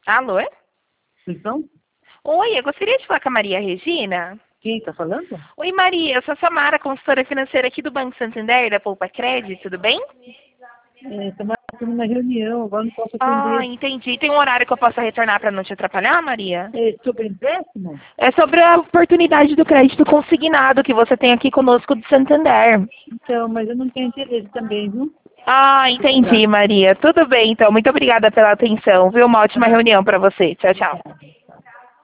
Alô? Então, Oi, eu gostaria de falar com a Maria Regina. quem está falando? Oi, Maria, eu sou a Samara, consultora financeira aqui do Banco Santander, da Poupa Crédito, tudo bem? Estamos numa reunião, agora não posso Ah, atender. entendi. Tem um horário que eu possa retornar para não te atrapalhar, Maria? Sobre empréstimo? É sobre a oportunidade do crédito consignado que você tem aqui conosco do Santander. Então, mas eu não tenho interesse também, viu? Ah, entendi, Obrigada. Maria. Tudo bem, então. Muito obrigada pela atenção, viu? Uma ótima reunião para você. Tchau, tchau.